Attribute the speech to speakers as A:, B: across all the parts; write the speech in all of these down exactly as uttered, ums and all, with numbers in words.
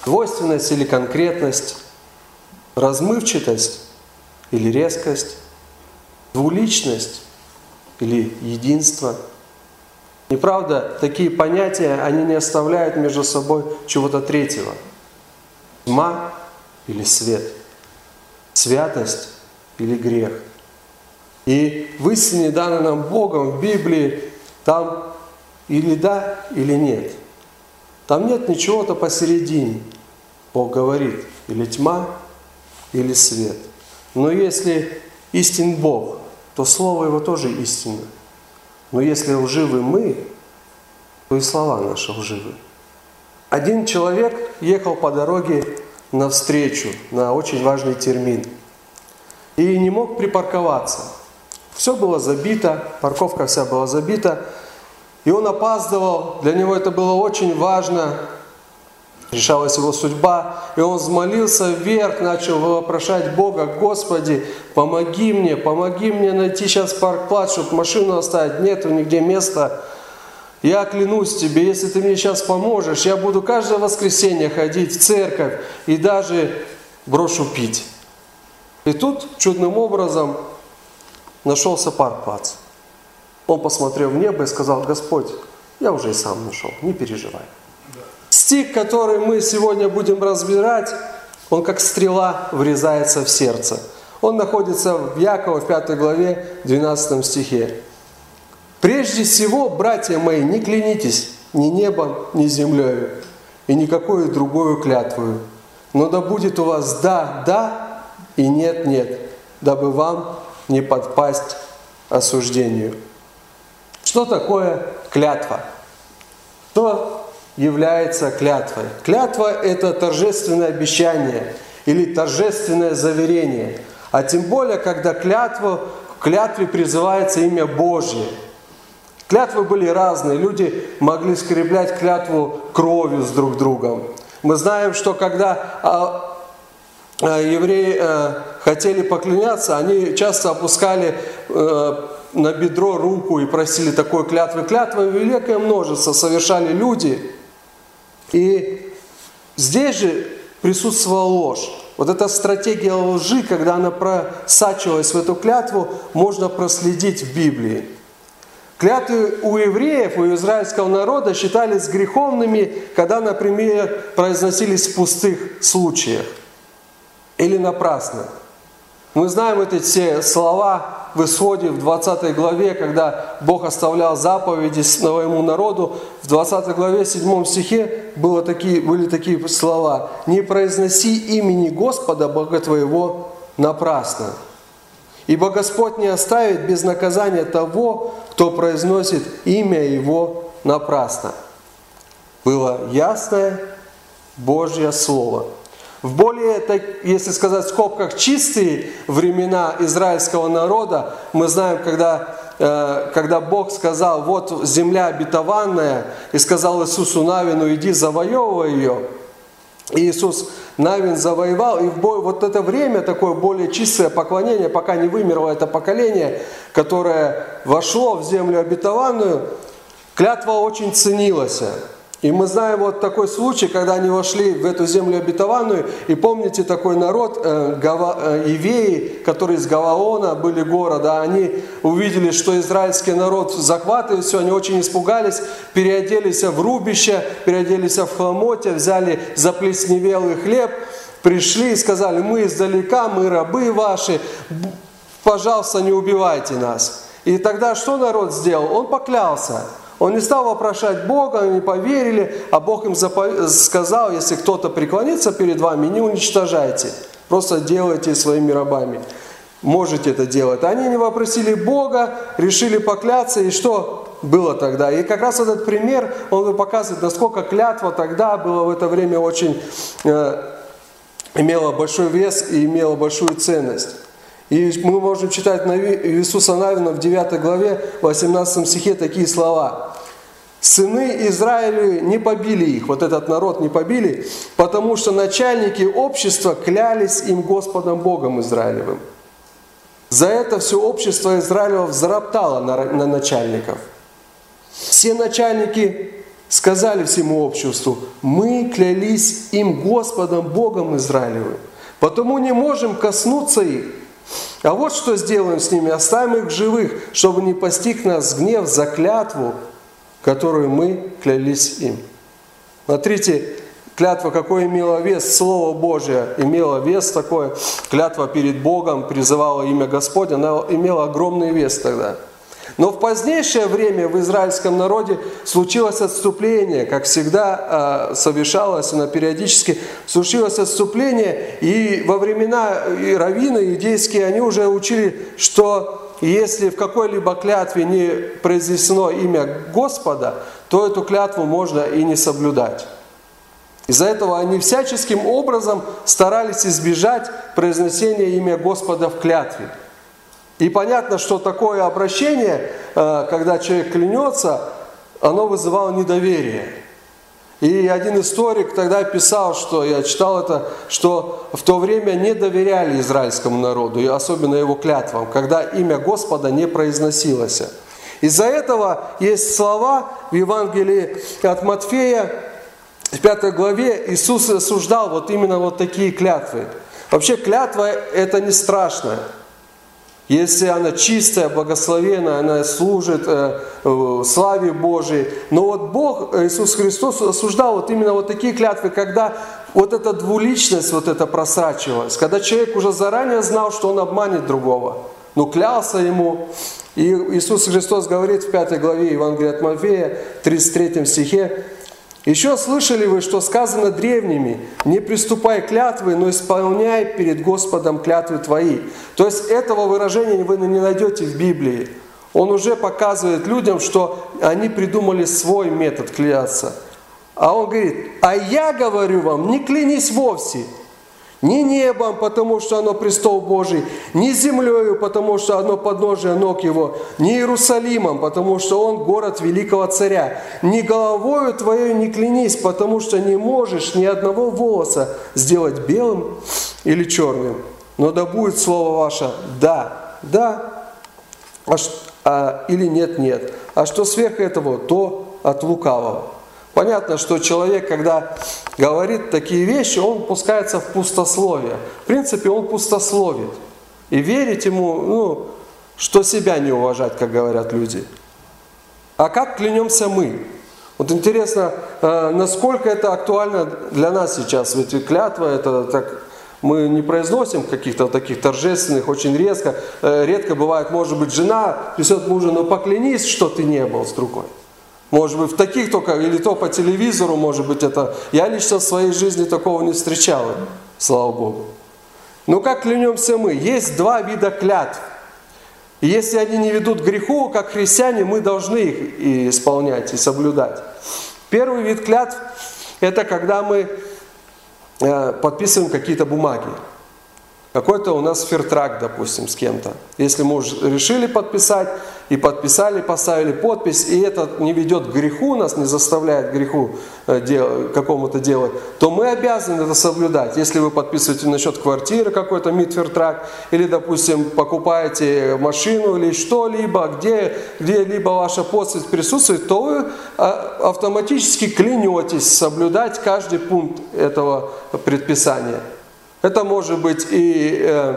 A: двойственность или конкретность, размывчатость или резкость, двуличность или единство. Неправда, такие понятия, они не оставляют между собой чего-то третьего. Тьма или свет, святость или грех. И в истине, данной нам Богом в Библии, там или да, или нет. Там нет ничего-то посередине. Бог говорит, или тьма, или свет. Но если истин Бог, то Слово Его тоже истинно. Но если лживы мы, то и слова наши лживы. Один человек ехал по дороге навстречу на очень важный термин и не мог припарковаться. Все было забито, парковка вся была забита, и он опаздывал. Для него это было очень важно, решалась его судьба, и он взмолился вверх, начал вопрошать Бога: Господи, помоги мне, помоги мне найти сейчас паркплат, чтобы машину оставить, нету нигде места. Я клянусь Тебе, если Ты мне сейчас поможешь, я буду каждое воскресенье ходить в церковь и даже брошу пить. И тут чудным образом нашелся паркплац. Он посмотрел в небо и сказал: Господь, я уже и сам нашел, не переживай. Стих, который мы сегодня будем разбирать, он как стрела врезается в сердце. Он находится в Якова, в пятой главе, двенадцатом стихе. «Прежде всего, братья мои, не клянитесь ни небом, ни землею, и никакой другой клятвою. Но да будет у вас да, да, и нет, нет, дабы вам не подпасть осуждению». Что такое клятва? Что является клятвой? Клятва – это торжественное обещание или торжественное заверение. А тем более, когда клятву, к клятве призывается имя Божье. Клятвы были разные. Люди могли скреплять клятву кровью с друг другом. Мы знаем, что когда евреи хотели покляняться, они часто опускали на бедро руку и просили такой клятвы. Клятвы великое множество совершали люди. И здесь же присутствовала ложь. Вот эта стратегия лжи, когда она просачивалась в эту клятву, можно проследить в Библии. Клятвы у евреев, у израильского народа считались греховными, когда, например, произносились в пустых случаях или напрасно. Мы знаем эти все слова в Исходе, в двадцатой главе, когда Бог оставлял заповеди своему народу. В двадцатой главе, седьмом стихе было такие, были такие слова: «Не произноси имени Господа, Бога твоего, напрасно. Ибо Господь не оставит без наказания того, кто произносит имя Его напрасно». Было ясное Божье Слово. В более, если сказать в скобках, чистые времена израильского народа, мы знаем, когда, когда Бог сказал: вот земля обетованная, и сказал Иисусу Навину: иди завоевывай ее. И Иисус Навин завоевал, и в бой, вот это время, такое более чистое поклонение, пока не вымерло это поколение, которое вошло в землю обетованную, клятва очень ценилась. И мы знаем вот такой случай, когда они вошли в эту землю обетованную, и помните такой народ, э, Гава, э, евеи, которые из Гаваона были города, они увидели, что израильский народ захватывает все, они очень испугались, переоделись в рубище, переоделись в хломотья, взяли заплесневелый хлеб, пришли и сказали: мы издалека, мы рабы ваши, пожалуйста, не убивайте нас. И тогда что народ сделал? Он поклялся. Он не стал вопрошать Бога, они не поверили, а Бог им сказал: если кто-то преклонится перед вами, не уничтожайте, просто делайте своими рабами. Можете это делать. Они не вопросили Бога, решили покляться, и что было тогда? И как раз этот пример, он показывает, насколько клятва тогда была в это время очень, э, имела большой вес и имела большую ценность. И мы можем читать Иисуса Навина в девятой главе, восемнадцатом стихе такие слова: «Сыны Израиля не побили их», вот этот народ не побили, «потому что начальники общества клялись им Господом Богом Израилевым. За это все общество Израилева взроптало на, на начальников. Все начальники сказали всему обществу: мы клялись им Господом Богом Израилевым, потому не можем коснуться их. А вот что сделаем с ними: оставим их живых, чтобы не постиг нас гнев за клятву, которую мы клялись им». Смотрите, клятва какой имела вес, Слово Божие имело вес такой, клятва перед Богом призывала имя Господне, она имела огромный вес тогда. Но в позднейшее время в израильском народе случилось отступление, как всегда совершалось, оно периодически случилось отступление, и во времена и раввины иудейские, они уже учили, что если в какой-либо клятве не произнесено имя Господа, то эту клятву можно и не соблюдать. Из-за этого они всяческим образом старались избежать произнесения имя Господа в клятве. И понятно, что такое обращение, когда человек клянется, оно вызывало недоверие. И один историк тогда писал, что, я читал это, что в то время не доверяли израильскому народу, и особенно его клятвам, когда имя Господа не произносилось. Из-за этого есть слова в Евангелии от Матфея, в пятой главе Иисус осуждал вот именно вот такие клятвы. Вообще клятва – это не страшно. Если она чистая, благословенная, она служит э, э, славе Божией. Но вот Бог, Иисус Христос, осуждал вот именно вот такие клятвы, когда вот эта двуличность вот это просачивалась, когда человек уже заранее знал, что он обманет другого, но клялся ему. И Иисус Христос говорит в пятой главе Евангелия от Матфея, тридцать третьем стихе: «Еще слышали вы, что сказано древними: не приступай клятвы, но исполняй перед Господом клятвы твои». То есть этого выражения вы не найдете в Библии. Он уже показывает людям, что они придумали свой метод клясться. А он говорит: «А я говорю вам, не клянись вовсе, ни небом, потому что оно престол Божий, ни землею, потому что оно подножие ног его, ни Иерусалимом, потому что он город великого царя, ни головою твоей не клянись, потому что не можешь ни одного волоса сделать белым или черным. Но да будет слово ваше да, да, а, а, или нет, нет. А что сверх этого, то от лукавого». Понятно, что человек, когда говорит такие вещи, он пускается в пустословие. В принципе, он пустословит. И верить ему, ну, что себя не уважать, как говорят люди. А как клянемся мы? Вот интересно, насколько это актуально для нас сейчас. Ведь клятва, это так, мы не произносим каких-то таких торжественных, очень резко. Редко бывает, может быть, жена присет мужу: «Ну поклянись, что ты не был с другой». Может быть, в таких только, или то по телевизору, может быть, это... Я лично в своей жизни такого не встречал, слава Богу. Но как клянемся мы? Есть два вида клятв. И если они не ведут к греху, как христиане, мы должны их и исполнять, и соблюдать. Первый вид клятв – это когда мы подписываем какие-то бумаги. Какой-то у нас фертрак, допустим, с кем-то. Если мы уже решили подписать, и подписали, поставили подпись, и это не ведет к греху, нас не заставляет к греху какому-то делать, то мы обязаны это соблюдать. Если вы подписываете насчет квартиры какой-то митфертрак, или, допустим, покупаете машину или что-либо, где, где-либо ваша подпись присутствует, то вы автоматически клянетесь соблюдать каждый пункт этого предписания. Это может быть и э,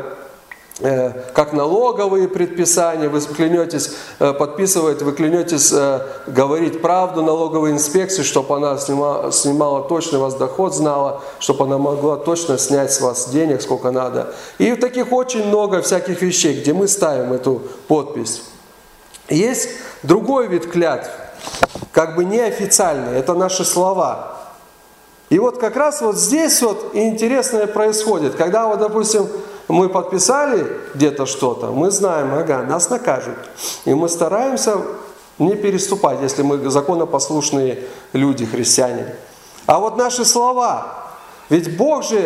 A: э, как налоговые предписания, вы клянетесь э, подписывать, вы клянетесь э, говорить правду налоговой инспекции, чтобы она снимала, снимала точно вас доход, знала, чтобы она могла точно снять с вас денег, сколько надо. И таких очень много всяких вещей, где мы ставим эту подпись. Есть другой вид клятв, как бы неофициальный, это наши слова. И вот как раз вот здесь вот и интересное происходит. Когда вот, допустим, мы подписали где-то что-то, мы знаем, ага, нас накажут. И мы стараемся не переступать, если мы законопослушные люди, христиане. А вот наши слова, ведь Бог же,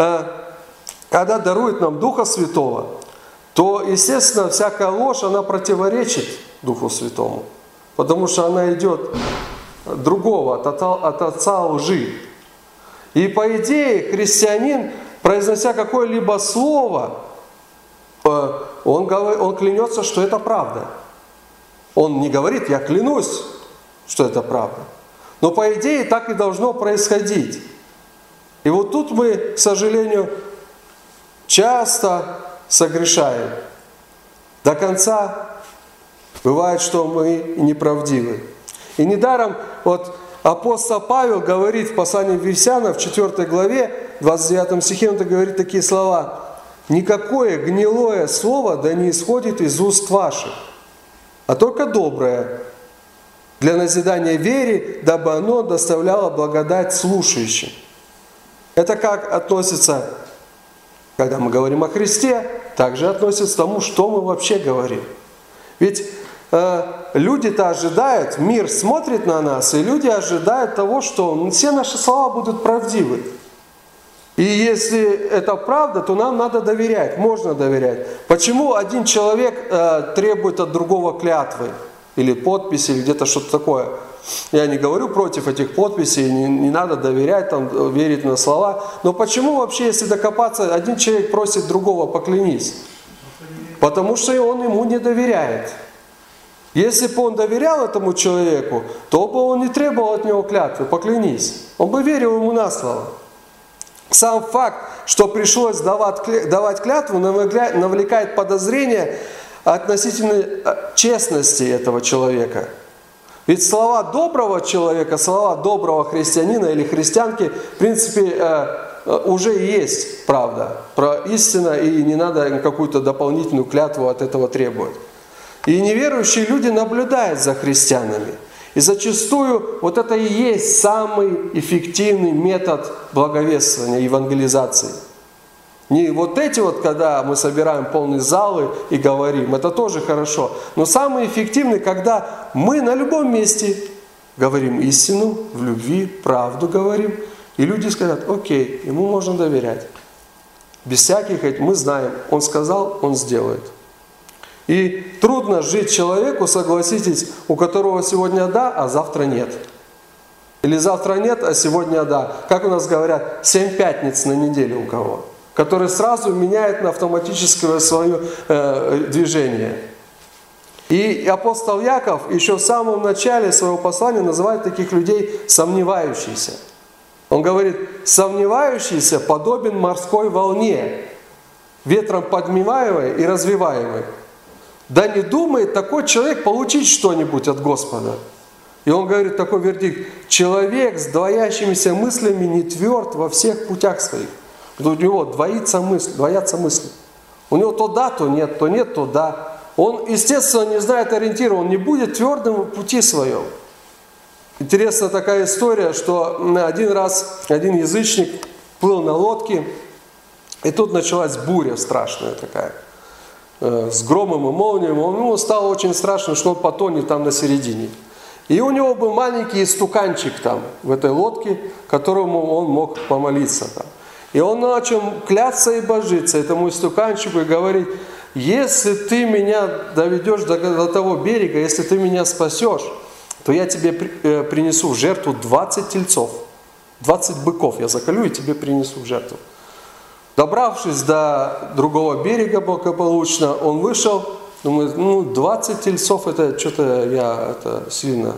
A: когда дарует нам Духа Святого, то, естественно, всякая ложь, она противоречит Духу Святому. Потому что она идет другого, от отца, от отца лжи. И по идее христианин, произнося какое-либо слово, он, говорит, он клянется, что это правда. Он не говорит: я клянусь, что это правда. Но по идее так и должно происходить. И вот тут мы, к сожалению, часто согрешаем. До конца бывает, что мы неправдивы. И недаром вот апостол Павел говорит в послании к Ефесянам в четвёртой главе, двадцать девятом стихе, он говорит такие слова: «Никакое гнилое слово да не исходит из уст ваших, а только доброе, для назидания вере, дабы оно доставляло благодать слушающим». Это как относится, когда мы говорим о Христе, также относится к тому, что мы вообще говорим. Ведь э, люди-то ожидают, мир смотрит на нас, и люди ожидают того, что все наши слова будут правдивы. И если это правда, то нам надо доверять, можно доверять. Почему один человек э, требует от другого клятвы или подписи, или где-то что-то такое? Я не говорю против этих подписей, не, не надо доверять, там, верить на слова. Но почему вообще, если докопаться, один человек просит другого поклянись? Потому что он ему не доверяет. Если бы он доверял этому человеку, то бы он не требовал от него клятвы, поклянись. Он бы верил ему на слово. Сам факт, что пришлось давать, давать клятву, навлекает подозрение относительно честности этого человека. Ведь слова доброго человека, слова доброго христианина или христианки, в принципе, уже есть правда про истину, и не надо какую-то дополнительную клятву от этого требовать. И неверующие люди наблюдают за христианами. И зачастую вот это и есть самый эффективный метод благовествования, евангелизации. Не вот эти вот, когда мы собираем полные залы и говорим, это тоже хорошо. Но самый эффективный, когда мы на любом месте говорим истину, в любви, правду говорим. И люди скажут: окей, ему можно доверять. Без всяких, мы знаем, он сказал, он сделает. И трудно жить человеку, согласитесь, у которого сегодня да, а завтра нет. Или завтра нет, а сегодня да. Как у нас говорят, семь пятниц на неделю у кого. Который сразу меняет на автоматическое свое э, движение. И апостол Яков еще в самом начале своего послания называет таких людей сомневающиеся. Он говорит: сомневающийся подобен морской волне, ветром поднимаемой и развиваемой. Да не думает такой человек получить что-нибудь от Господа. И он говорит такой вердикт: человек с двоящимися мыслями не тверд во всех путях своих. У него двоится мысль, двоятся мысли. У него то да, то нет, то нет, то да. Он, естественно, не знает ориентира, он не будет твердым в пути своем. Интересная такая история, что один раз один язычник плыл на лодке, и тут началась буря страшная такая, с громом и молнией. Ему стало очень страшно, что он потонет там на середине. И у него был маленький истуканчик там, в этой лодке, которому он мог помолиться там. И он начал клясться и божиться этому истуканчику и говорить: если ты меня доведешь до, до того берега, если ты меня спасешь, то я тебе при, э, принесу в жертву двадцать тельцов, двадцать быков я заколю и тебе принесу в жертву. Добравшись до другого берега благополучно, он вышел, думает: ну двадцать тельцов это что-то я это сильно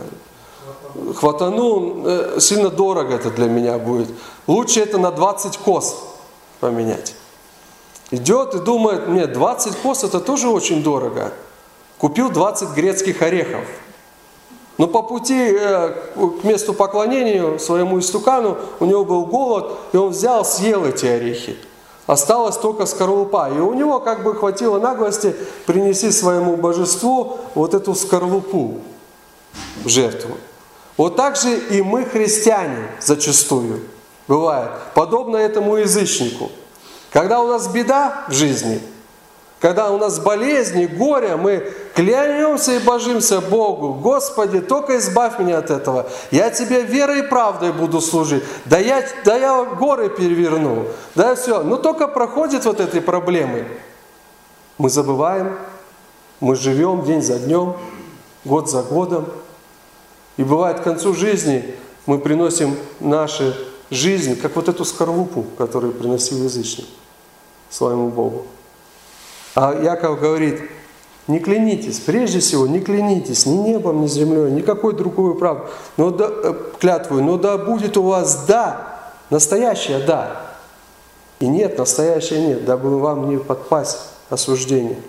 A: хватану, сильно дорого это для меня будет. Лучше это на двадцать коз поменять. Идет и думает: нет, двадцать коз это тоже очень дорого. Купил двадцать грецких орехов. Но по пути к месту поклонения своему истукану у него был голод, и он взял, съел эти орехи. Осталась только скорлупа. И у него как бы хватило наглости принести своему божеству вот эту скорлупу в жертву. Вот так же и мы, христиане, зачастую бывает, подобно этому язычнику. Когда у нас беда в жизни, когда у нас болезни, горе, мы клянемся и божимся Богу: Господи, только избавь меня от этого. Я Тебе верой и правдой буду служить. Да я, да я горы переверну. Да все. Но только проходит вот этой проблемы. Мы забываем, мы живем день за днем, год за годом. И бывает, к концу жизни мы приносим нашу жизнь, как вот эту скорлупу, которую приносил язычник своему Богу. А Яков говорит: не клянитесь, прежде всего не клянитесь ни небом, ни землей, никакой другой правдой, но да, клятвую, но да будет у вас да, настоящее да, и нет, настоящее нет, дабы вам не подпасть осуждение.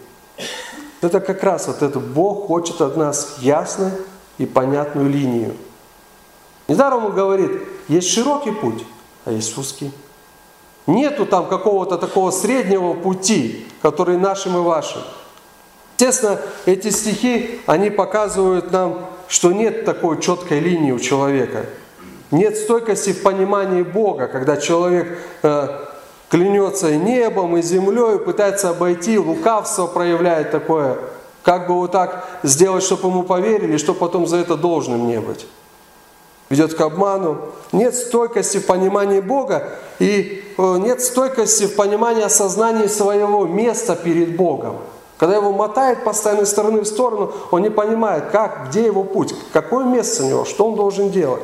A: Это как раз вот это Бог хочет от нас ясную и понятную линию. Недаром Он говорит, есть широкий путь, а есть узкий. Нету там какого-то такого среднего пути, который нашим и вашим. Естественно, эти стихи, они показывают нам, что нет такой четкой линии у человека. Нет стойкости в понимании Бога, когда человек э, клянется и небом, и землей, пытается обойти, лукавство проявляет такое, как бы вот так сделать, чтобы ему поверили, чтобы потом за это должным не быть. Ведет к обману. Нет стойкости в понимании Бога и нет стойкости в понимании осознания своего места перед Богом. Когда его мотает постоянно из стороны в сторону, он не понимает, как, где его путь, какое место у него, что он должен делать.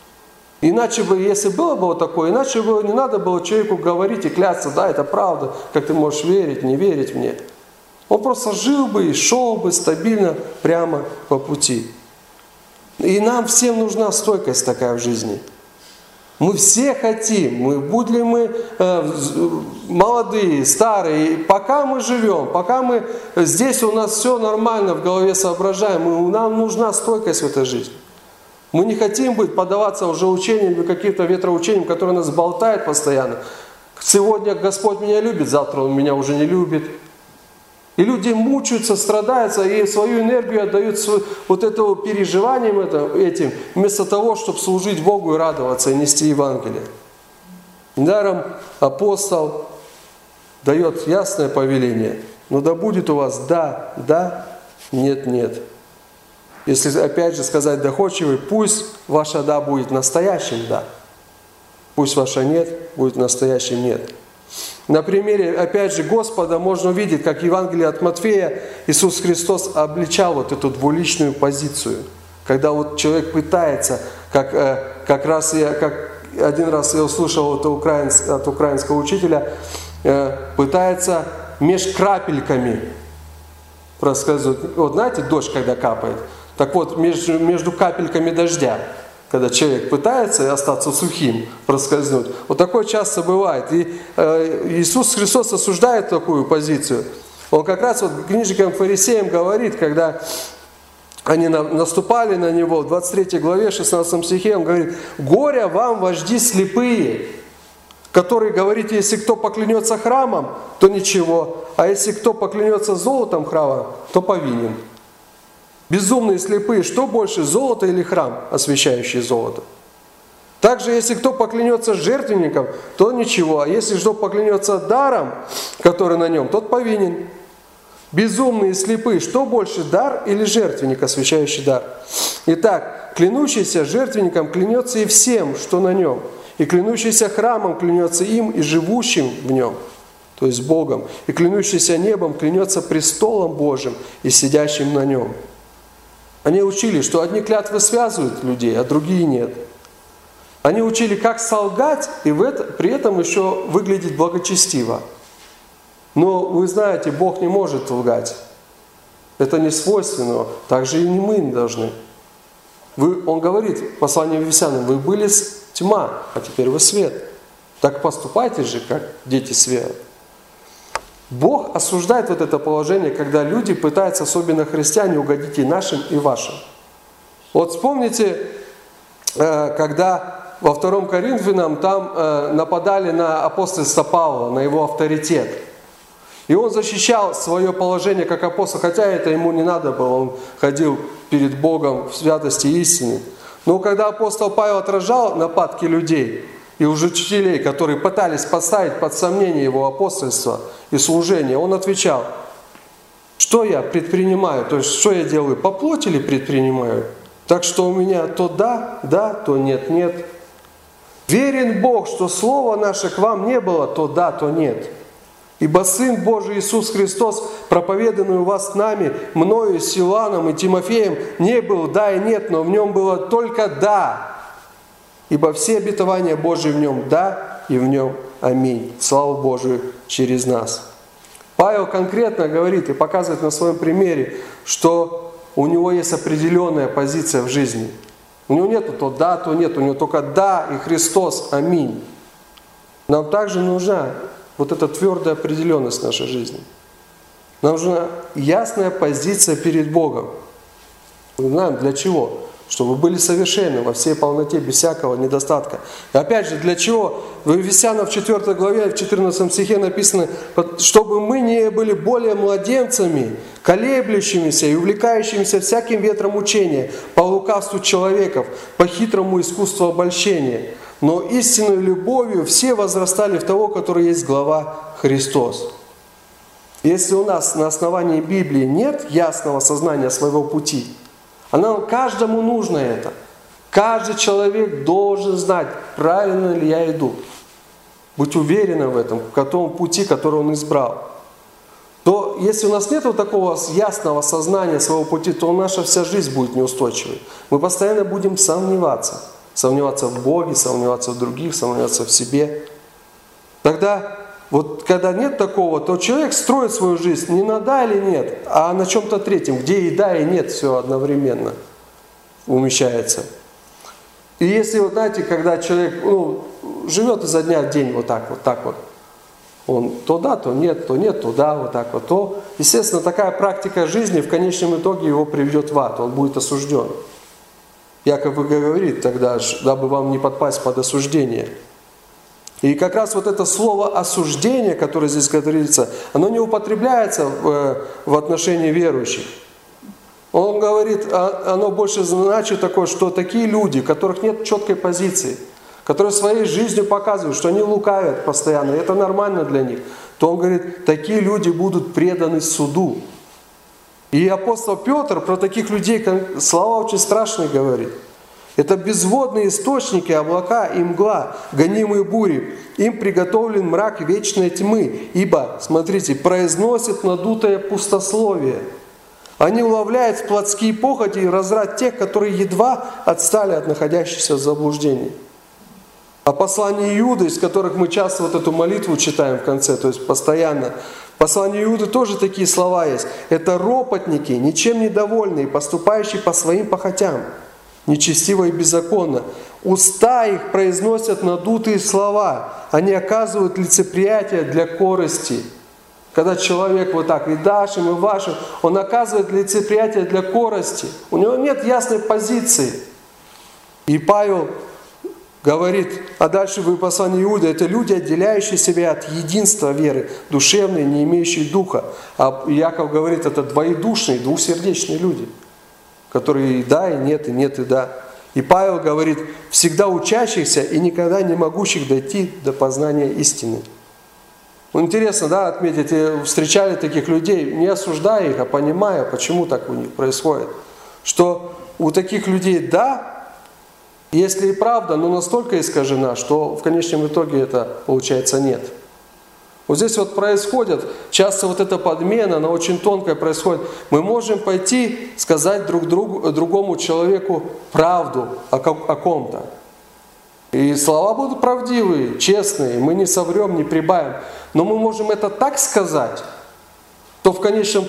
A: Иначе бы, если было бы вот такое, иначе бы не надо было человеку говорить и клясться, да, это правда, как ты можешь верить, не верить мне. Он просто жил бы и шел бы стабильно прямо по пути. И нам всем нужна стойкость такая в жизни. Мы все хотим, мы, будь ли мы э, молодые, старые, пока мы живем, пока мы здесь у нас все нормально в голове соображаем, мы, нам нужна стойкость в этой жизни. Мы не хотим быть, поддаваться уже учениям или каким-то ветроучениям, которые нас болтают постоянно. Сегодня Господь меня любит, завтра Он меня уже не любит. И люди мучаются, страдаются и свою энергию отдают вот этому переживаниям этим, вместо того, чтобы служить Богу и радоваться, и нести Евангелие. Недаром апостол дает ясное повеление. Но да будет у вас да, да, нет, нет. Если опять же сказать доходчивый, пусть ваше да будет настоящим да. Пусть ваше нет будет настоящим нет. На примере, опять же, Господа можно увидеть, как Евангелие от Матфея Иисус Христос обличал вот эту двуличную позицию. Когда вот человек пытается, как, как раз я, как один раз я услышал от, украинц, от украинского учителя, пытается меж крапельками рассказывать. Вот знаете, дождь когда капает, так вот между, между капельками дождя, когда человек пытается остаться сухим, проскользнуть. Вот такое часто бывает. И э, Иисус Христос осуждает такую позицию. Он как раз вот книжникам фарисеям говорит, когда они на, наступали на Него, в двадцать третьей главе, шестнадцатом стихе, Он говорит, «Горе вам, вожди слепые, которые говорите, если кто поклянется храмом, то ничего, а если кто поклянется золотом храма, то повинен». Безумные слепые, что больше, золото или храм, освящающий золото? Также, если кто поклянется жертвенником, то ничего, а если кто поклянется даром, который на нем, тот повинен. Безумные слепые, что больше, дар или жертвенник, освящающий дар? Итак, клянущийся жертвенником клянется и всем, что на нем, и клянущийся храмом клянется им и живущим в нем, то есть Богом, и клянущийся небом клянется престолом Божьим и сидящим на нем. Они учили, что одни клятвы связывают людей, а другие нет. Они учили, как солгать и в это, при этом еще выглядеть благочестиво. Но вы знаете, Бог не может лгать. Это не свойственно. Так же и не мы не должны. Вы, он говорит в послании Ефесянам, вы были тьма, а теперь вы свет. Так поступайте же, как дети света. Бог осуждает вот это положение, когда люди пытаются, особенно христиане, угодить и нашим, и вашим. Вот вспомните, когда во втором Коринфянам там нападали на апостольства Павла, на его авторитет. И он защищал свое положение как апостол, хотя это ему не надо было, он ходил перед Богом в святости и истине. Но когда апостол Павел отражал нападки людей и учителей, которые пытались поставить под сомнение его апостольство и служение, он отвечал, что я предпринимаю, то есть что я делаю, по плоти ли предпринимаю? Так что у меня то да, да, то нет, нет. Верен Бог, что слово наше к вам не было, то да, то нет. Ибо Сын Божий Иисус Христос, проповеданный у вас нами, мною, Силаном и Тимофеем, не был да и нет, но в нем было только да. Ибо все обетования Божьи в нем да и в нем аминь. Слава Божию через нас. Павел конкретно говорит и показывает на своем примере, что у него есть определенная позиция в жизни. У него нету то да, то нет, у него только да и Христос, аминь. Нам также нужна вот эта твердая определенность в нашей жизни. Нам нужна ясная позиция перед Богом. Мы знаем для чего? Чтобы были совершенны во всей полноте, без всякого недостатка. И опять же, для чего? В Ефесянам в четвёртой главе, в четырнадцатом стихе написано, чтобы мы не были более младенцами, колеблющимися и увлекающимися всяким ветром учения, по лукавству человеков, по хитрому искусству обольщения. Но истинной любовью все возрастали в того, который есть глава Христос. Если у нас на основании Библии нет ясного сознания своего пути, а нам каждому нужно это. Каждый человек должен знать, правильно ли я иду. Быть уверенным в этом, в том пути, который он избрал. То если у нас нет вот такого ясного сознания своего пути, то наша вся жизнь будет неустойчивой. Мы постоянно будем сомневаться. Сомневаться в Боге, сомневаться в других, сомневаться в себе. Тогда, вот когда нет такого, то человек строит свою жизнь не на да или нет, а на чем-то третьем, где и да, и нет все одновременно умещается. И если, вот знаете, когда человек ну, живет изо дня в день вот так вот, так вот, он то да, то нет, то нет, то да, вот так вот, то, естественно, такая практика жизни в конечном итоге его приведет в ад, он будет осужден. Яков говорит тогда, дабы вам не подпасть под осуждение. И как раз вот это слово осуждение, которое здесь говорится, оно не употребляется в, в отношении верующих. Он говорит, оно больше значит такое, что такие люди, у которых нет четкой позиции, которые своей жизнью показывают, что они лукавят постоянно, и это нормально для них, то он говорит, такие люди будут преданы суду. И апостол Петр про таких людей слова очень страшные говорит. Это безводные источники, облака и мгла, гонимые бури. Им приготовлен мрак вечной тьмы, ибо, смотрите, произносит надутое пустословие. Они уловляют в плотские похоти и разврат тех, которые едва отстали от находящихся в заблуждении. А послание Иуды, из которых мы часто вот эту молитву читаем в конце, то есть постоянно, в послании Иуды тоже такие слова есть. Это ропотники, ничем недовольные, поступающие по своим похотям, нечестиво и беззаконно. Уста их произносят надутые слова, они оказывают лицеприятие для корысти. Когда человек вот так и дашим, и вашим, он оказывает лицеприятие для корысти. У него нет ясной позиции. И Павел говорит, а дальше в послании Иуды, это люди, отделяющие себя от единства веры, душевные, не имеющие духа. А Яков говорит, это двоедушные, двухсердечные люди, которые и да, и нет, и нет, и да. И Павел говорит, всегда учащихся и никогда не могущих дойти до познания истины. Ну, интересно, да, отметить, встречали таких людей, не осуждая их, а понимая, почему так у них происходит. Что у таких людей да, если и правда, но настолько искажена, что в конечном итоге это получается нет. Вот здесь вот происходит, часто вот эта подмена, она очень тонкая происходит. Мы можем пойти сказать друг другу, другому человеку правду о, о ком-то. И слова будут правдивые, честные, мы не соврем, не прибавим. Но мы можем это так сказать, то в конечном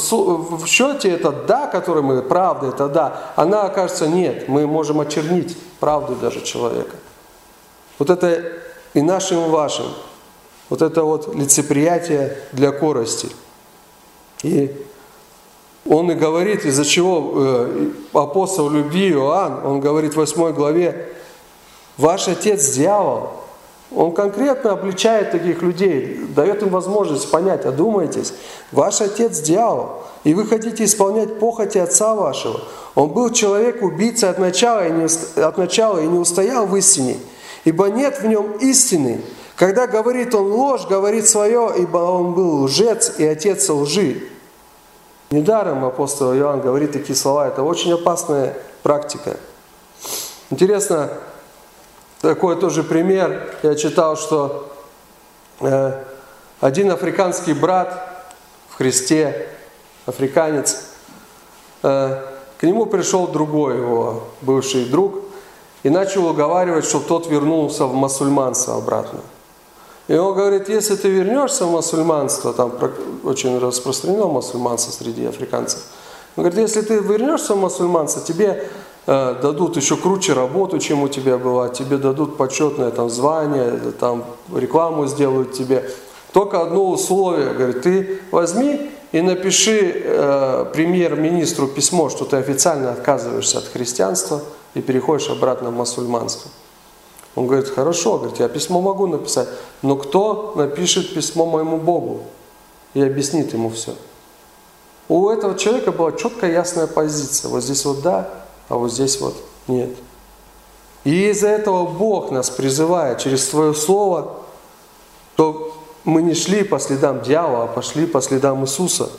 A: в счете это да, который мы, правда, это да, она окажется нет. Мы можем очернить правду даже человека. Вот это и нашим, и вашим. Вот это вот лицеприятие для корысти. И он и говорит, из-за чего апостол любви Иоанн, он говорит в восьмой главе, ваш отец дьявол. Он конкретно обличает таких людей, дает им возможность понять, одумайтесь, ваш отец дьявол, и вы хотите исполнять похоти отца вашего. Он был человек убийца от начала и не, от начала и не устоял в истине, ибо нет в нем истины. Когда говорит он ложь, говорит свое, ибо он был лжец и отец лжи. Недаром апостол Иоанн говорит такие слова, это очень опасная практика. Интересно, такой тоже пример. Я читал, что э, один африканский брат в Христе, африканец, э, к нему пришел другой его бывший друг и начал уговаривать, чтобы тот вернулся в мусульманство обратно. И он говорит, если ты вернешься в мусульманство, там очень распространено мусульманство среди африканцев, он говорит, если ты вернешься в мусульманство, тебе э, дадут еще круче работу, чем у тебя была, тебе дадут почетное там, звание, там, рекламу сделают тебе. Только одно условие, говорит, ты возьми и напиши э, премьер-министру письмо, что ты официально отказываешься от христианства и переходишь обратно в мусульманство. Он говорит, хорошо, говорит, я письмо могу написать, но кто напишет письмо моему Богу и объяснит ему все? У этого человека была четкая, ясная позиция. Вот здесь вот да, а вот здесь вот нет. И из-за этого Бог нас призывает через свое слово, то мы не шли по следам дьявола, а пошли по следам Иисуса.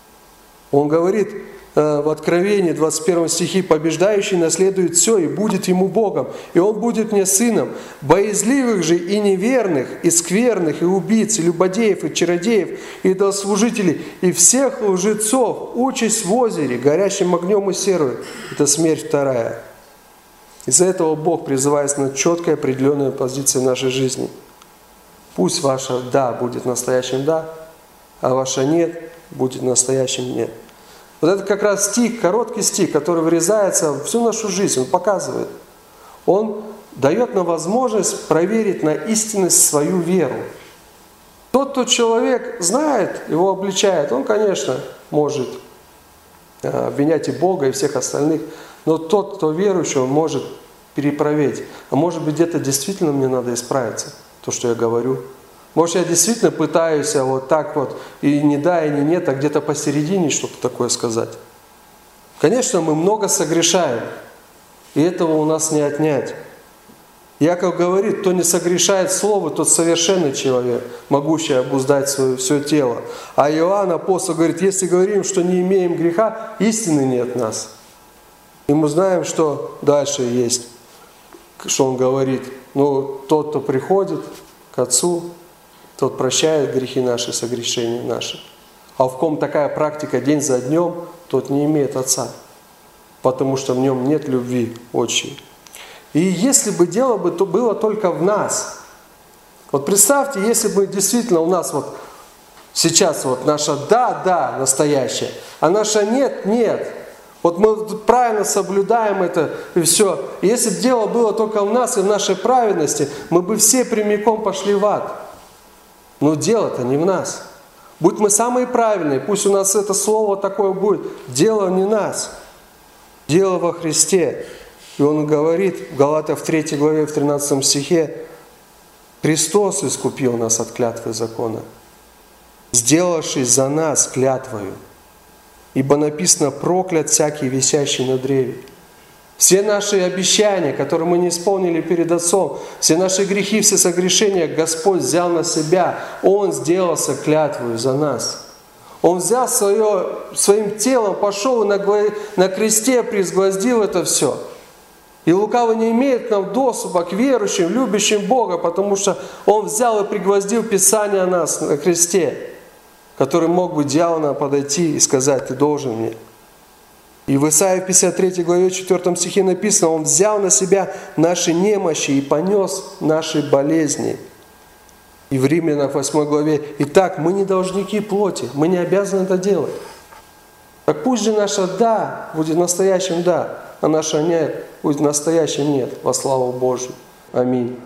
A: Он говорит э, в Откровении, двадцать первом стихе, «Побеждающий наследует все и будет ему Богом, и он будет мне сыном. Боязливых же и неверных, и скверных, и убийц, и любодеев, и чародеев, и идолослужителей, и всех лжецов участь в озере, горящим огнем и серою». Это смерть вторая. Из-за этого Бог призывает на четкой определенной позиции в нашей жизни. Пусть ваше «да» будет настоящим «да», а ваше «нет» будет настоящим «нет». Вот это как раз стих, короткий стих, который врезается в всю нашу жизнь, он показывает. Он дает нам возможность проверить на истинность свою веру. Тот, кто человек знает, его обличает, он, конечно, может обвинять и Бога, и всех остальных, но тот, кто верующий, он может перепроверить. А может быть, где-то действительно мне надо исправиться. То, что я говорю. Может, я действительно пытаюсь вот так вот, и не да, и не нет, а где-то посередине что-то такое сказать. Конечно, мы много согрешаем, и этого у нас не отнять. Яков говорит, кто не согрешает слово, тот совершенный человек, могущий обуздать свое все тело. А Иоанн, апостол, говорит, если говорим, что не имеем греха, истины нет в нас. И мы знаем, что дальше есть, что он говорит. Но тот, кто приходит к Отцу, тот прощает грехи наши, согрешения наши. А в ком такая практика день за днем, тот не имеет Отца, потому что в нем нет любви отчей. И если бы дело бы, то было только в нас. Вот представьте, если бы действительно у нас вот сейчас вот наша «да», «да» настоящее, а наша «нет», «нет». Вот мы правильно соблюдаем это и все. И если бы дело было только в нас и в нашей праведности, мы бы все прямиком пошли в ад. Но дело-то не в нас. Будь мы самые правильные, пусть у нас это слово такое будет. Дело не в нас. Дело во Христе. И он говорит в Галатах в третьей главе, в тринадцатом стихе, «Христос искупил нас от клятвы закона, сделавшись за нас клятвою. Ибо написано, проклят всякий, висящий на древе». Все наши обещания, которые мы не исполнили перед Отцом, все наши грехи, все согрешения Господь взял на себя. Он сделался клятвою за нас. Он взял свое, своим телом, пошел и на, на кресте призгвоздил это все. И лукавый не имеет к нам доступа к верующим, любящим Бога, потому что Он взял и пригвоздил Писание о нас на кресте, который мог бы дьявол подойти и сказать, ты должен мне. И в Исаии пятьдесят третьей главе четвёртом стихе написано, Он взял на себя наши немощи и понес наши болезни. И в Римлянах восьмой главе, итак, мы не должники плоти, мы не обязаны это делать. Так пусть же наше «да» будет настоящим «да», а наше «нет» будет настоящим «нет» во славу Божию. Аминь.